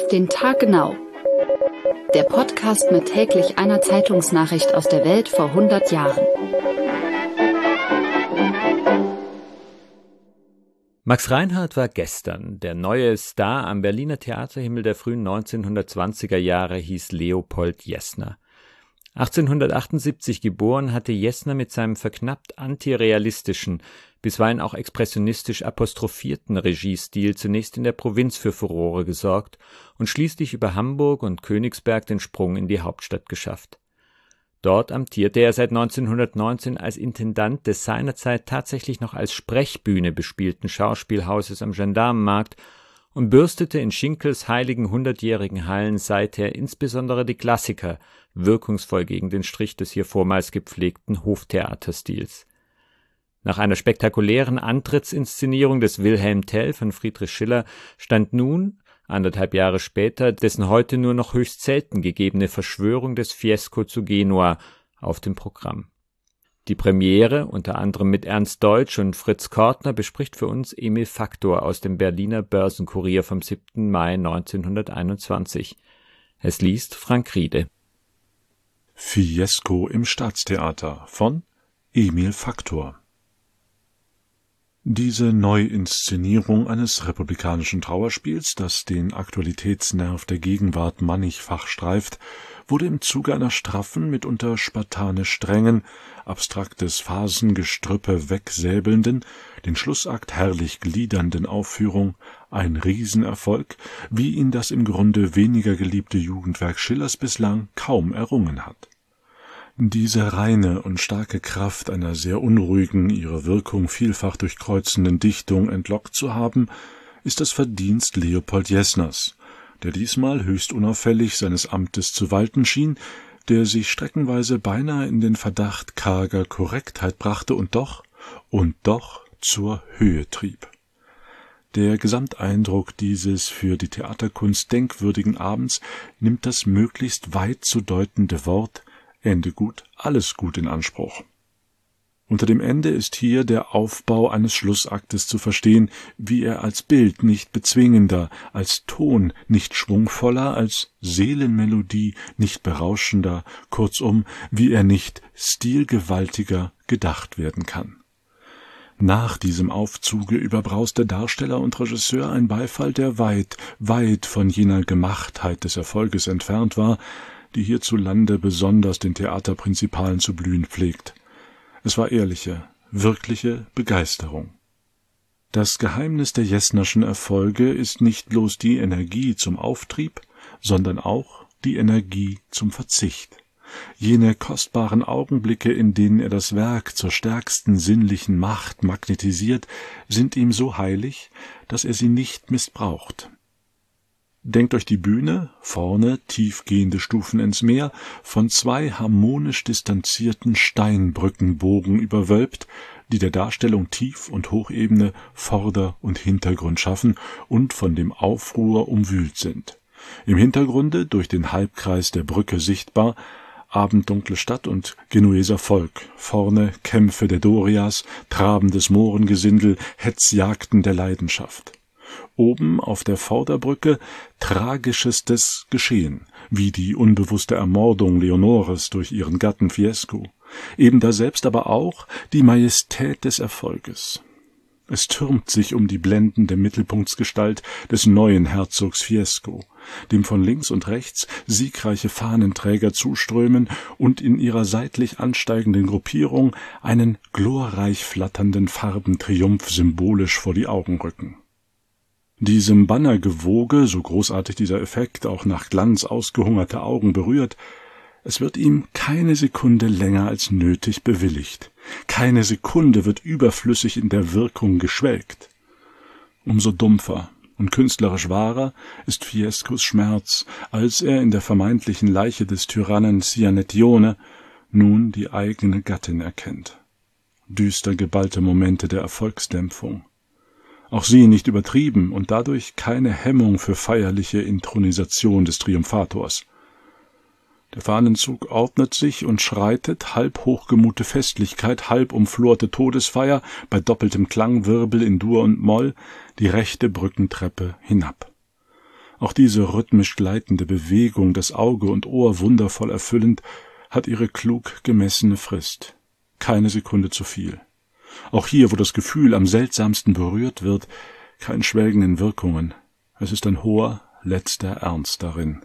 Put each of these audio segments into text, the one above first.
Auf den Tag genau. Der Podcast mit täglich einer Zeitungsnachricht aus der Welt vor 100 Jahren. Max Reinhardt war gestern. Der neue Star am Berliner Theaterhimmel der frühen 1920er Jahre hieß Leopold Jessner. 1878 geboren, hatte Jessner mit seinem verknappt antirealistischen, bisweilen auch expressionistisch apostrophierten Regiestil zunächst in der Provinz für Furore gesorgt und schließlich über Hamburg und Königsberg den Sprung in die Hauptstadt geschafft. Dort amtierte er seit 1919 als Intendant des seinerzeit tatsächlich noch als Sprechbühne bespielten Schauspielhauses am Gendarmenmarkt und bürstete in Schinkels heiligen 100-jährigen Hallen seither insbesondere die Klassiker wirkungsvoll gegen den Strich des hier vormals gepflegten Hoftheaterstils. Nach einer spektakulären Antrittsinszenierung des Wilhelm Tell von Friedrich Schiller stand nun, 1,5 Jahre später, dessen heute nur noch höchst selten gegebene Verschwörung des Fiesco zu Genua auf dem Programm. Die Premiere, unter anderem mit Ernst Deutsch und Fritz Kortner, bespricht für uns Emil Faktor aus dem Berliner Börsenkurier vom 7. Mai 1921. Es liest Frank Riede. Fiesco im Staatstheater von Emil Faktor. Diese Neuinszenierung eines republikanischen Trauerspiels, das den Aktualitätsnerv der Gegenwart mannigfach streift, wurde im Zuge einer straffen, mitunter spartanisch strengen, abstraktes Phasengestrüppe wegsäbelnden, den Schlussakt herrlich gliedernden Aufführung ein Riesenerfolg, wie ihn das im Grunde weniger geliebte Jugendwerk Schillers bislang kaum errungen hat. Diese reine und starke Kraft einer sehr unruhigen, ihre Wirkung vielfach durchkreuzenden Dichtung entlockt zu haben, ist das Verdienst Leopold Jessners, der diesmal höchst unauffällig seines Amtes zu walten schien, der sich streckenweise beinahe in den Verdacht karger Korrektheit brachte und doch zur Höhe trieb. Der Gesamteindruck dieses für die Theaterkunst denkwürdigen Abends nimmt das möglichst weit zu deutende Wort Ende gut, alles gut in Anspruch. Unter dem Ende ist hier der Aufbau eines Schlussaktes zu verstehen, wie er als Bild nicht bezwingender, als Ton nicht schwungvoller, als Seelenmelodie nicht berauschender, kurzum, wie er nicht stilgewaltiger gedacht werden kann. Nach diesem Aufzuge überbrauste Darsteller und Regisseur ein Beifall, der weit, weit von jener Gemachtheit des Erfolges entfernt war, die hierzulande besonders den Theaterprinzipalen zu blühen pflegt. Es war ehrliche, wirkliche Begeisterung. Das Geheimnis der Jessnerschen Erfolge ist nicht bloß die Energie zum Auftrieb, sondern auch die Energie zum Verzicht. Jene kostbaren Augenblicke, in denen er das Werk zur stärksten sinnlichen Macht magnetisiert, sind ihm so heilig, dass er sie nicht missbraucht. Denkt euch die Bühne, vorne tiefgehende Stufen ins Meer, von 2 harmonisch distanzierten Steinbrückenbogen überwölbt, die der Darstellung Tief- und Hochebene, Vorder- und Hintergrund schaffen und von dem Aufruhr umwühlt sind. Im Hintergrunde, durch den Halbkreis der Brücke sichtbar, abenddunkle Stadt und Genueser Volk, vorne Kämpfe der Dorias, trabendes Mohrengesindel, Hetzjagden der Leidenschaft. Oben auf der Vorderbrücke tragischestes Geschehen, wie die unbewusste Ermordung Leonores durch ihren Gatten Fiesco, eben daselbst aber auch die Majestät des Erfolges. Es türmt sich um die blendende Mittelpunktsgestalt des neuen Herzogs Fiesco, dem von links und rechts siegreiche Fahnenträger zuströmen und in ihrer seitlich ansteigenden Gruppierung einen glorreich flatternden Farbentriumph symbolisch vor die Augen rücken. Diesem Bannergewoge, so großartig dieser Effekt auch nach Glanz ausgehungerte Augen berührt, es wird ihm keine Sekunde länger als nötig bewilligt. Keine Sekunde wird überflüssig in der Wirkung geschwelgt. Umso dumpfer und künstlerisch wahrer ist Fiescos Schmerz, als er in der vermeintlichen Leiche des Tyrannen Cianettione nun die eigene Gattin erkennt. Düster geballte Momente der Erfolgsdämpfung. Auch sie nicht übertrieben und dadurch keine Hemmung für feierliche Inthronisation des Triumphators. Der Fahnenzug ordnet sich und schreitet, halb hochgemute Festlichkeit, halb umflorte Todesfeier, bei doppeltem Klangwirbel in Dur und Moll, die rechte Brückentreppe hinab. Auch diese rhythmisch gleitende Bewegung, das Auge und Ohr wundervoll erfüllend, hat ihre klug gemessene Frist. Keine Sekunde zu viel. Auch hier, wo das Gefühl am seltsamsten berührt wird, kein Schwelgen in Wirkungen. Es ist ein hoher, letzter Ernst darin.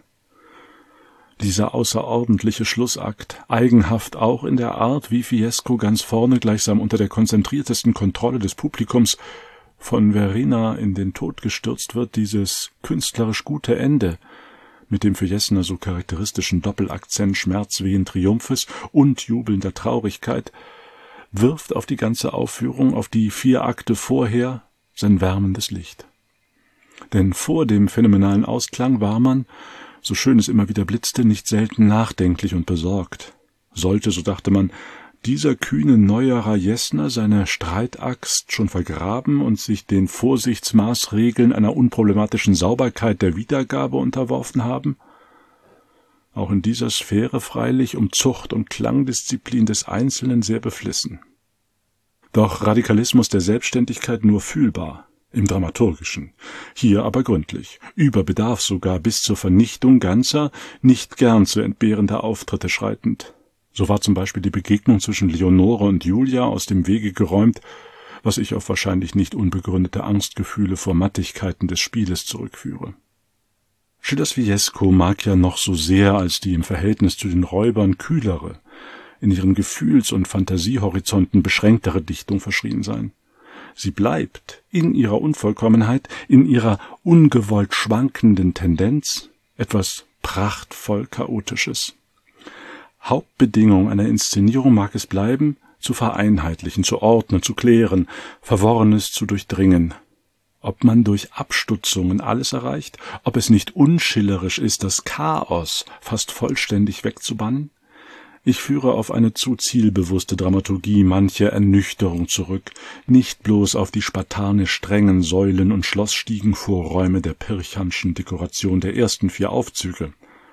Dieser außerordentliche Schlussakt, eigenhaft auch in der Art, wie Fiesco ganz vorne, gleichsam unter der konzentriertesten Kontrolle des Publikums, von Verena in den Tod gestürzt wird, dieses künstlerisch gute Ende, mit dem für Jesner so charakteristischen Doppelakzent schmerzwehen Triumphes und jubelnder Traurigkeit, wirft auf die ganze Aufführung, auf die 4 Akte vorher, sein wärmendes Licht. Denn vor dem phänomenalen Ausklang war man, so schön es immer wieder blitzte, nicht selten nachdenklich und besorgt. Sollte, so dachte man, dieser kühne Neuerer Jesner seine Streitaxt schon vergraben und sich den Vorsichtsmaßregeln einer unproblematischen Sauberkeit der Wiedergabe unterworfen haben? Auch in dieser Sphäre freilich um Zucht und Klangdisziplin des Einzelnen sehr beflissen. Doch Radikalismus der Selbstständigkeit nur fühlbar, im Dramaturgischen, hier aber gründlich, über Bedarf sogar bis zur Vernichtung ganzer, nicht gern zu entbehrender Auftritte schreitend. So war zum Beispiel die Begegnung zwischen Leonore und Julia aus dem Wege geräumt, was ich auf wahrscheinlich nicht unbegründete Angstgefühle vor Mattigkeiten des Spieles zurückführe. Schillers Fiesco mag ja noch so sehr als die im Verhältnis zu den Räubern kühlere, in ihren Gefühls- und Fantasiehorizonten beschränktere Dichtung verschrien sein. Sie bleibt in ihrer Unvollkommenheit, in ihrer ungewollt schwankenden Tendenz etwas prachtvoll Chaotisches. Hauptbedingung einer Inszenierung mag es bleiben, zu vereinheitlichen, zu ordnen, zu klären, Verworrenes zu durchdringen. Ob man durch Abstutzungen alles erreicht, ob es nicht unschillerisch ist, das Chaos fast vollständig wegzubannen? Ich führe auf eine zu zielbewusste Dramaturgie mancher Ernüchterung zurück, nicht bloß auf die spartanisch strengen Säulen- und Schlossstiegenvorräume der Pirchanschen Dekoration der ersten 4 Aufzüge.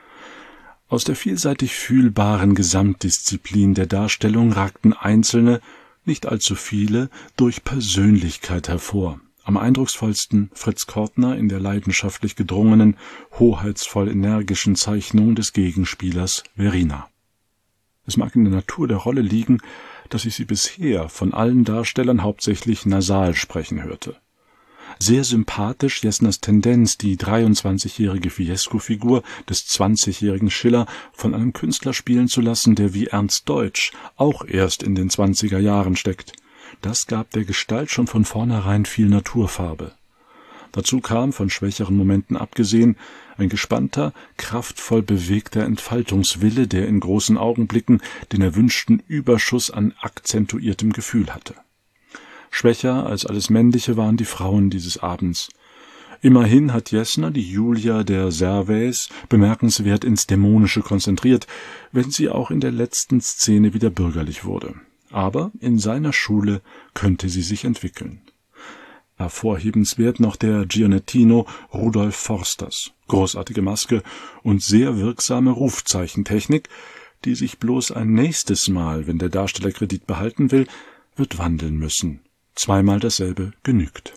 Aus der vielseitig fühlbaren Gesamtdisziplin der Darstellung ragten einzelne, nicht allzu viele, durch Persönlichkeit hervor. Am eindrucksvollsten Fritz Kortner in der leidenschaftlich gedrungenen, hoheitsvoll energischen Zeichnung des Gegenspielers Verena. Es mag in der Natur der Rolle liegen, dass ich sie bisher von allen Darstellern hauptsächlich nasal sprechen hörte. Sehr sympathisch Jesners Tendenz, die 23-jährige Fiesco-Figur des 20-jährigen Schiller von einem Künstler spielen zu lassen, der wie Ernst Deutsch auch erst in den 20er Jahren steckt. Das gab der Gestalt schon von vornherein viel Naturfarbe. Dazu kam, von schwächeren Momenten abgesehen, ein gespannter, kraftvoll bewegter Entfaltungswille, der in großen Augenblicken den erwünschten Überschuss an akzentuiertem Gefühl hatte. Schwächer als alles Männliche waren die Frauen dieses Abends. Immerhin hat Jesner die Julia der Servais bemerkenswert ins Dämonische konzentriert, wenn sie auch in der letzten Szene wieder bürgerlich wurde. Aber in seiner Schule könnte sie sich entwickeln. Hervorhebenswert noch der Gianettino Rudolf Forsters, großartige Maske und sehr wirksame Rufzeichentechnik, die sich bloß ein nächstes Mal, wenn der Darsteller Kredit behalten will, wird wandeln müssen. 2-mal dasselbe genügt.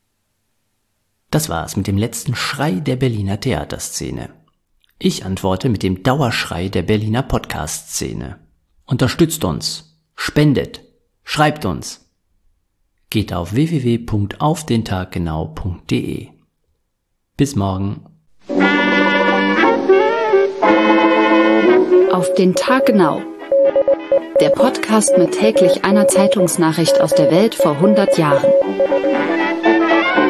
Das war's mit dem letzten Schrei der Berliner Theaterszene. Ich antworte mit dem Dauerschrei der Berliner Podcast-Szene. Unterstützt uns, spendet, schreibt uns. Geht auf www.aufdentaggenau.de. Bis morgen. Auf den Tag genau. Der Podcast mit täglich einer Zeitungsnachricht aus der Welt vor 100 Jahren.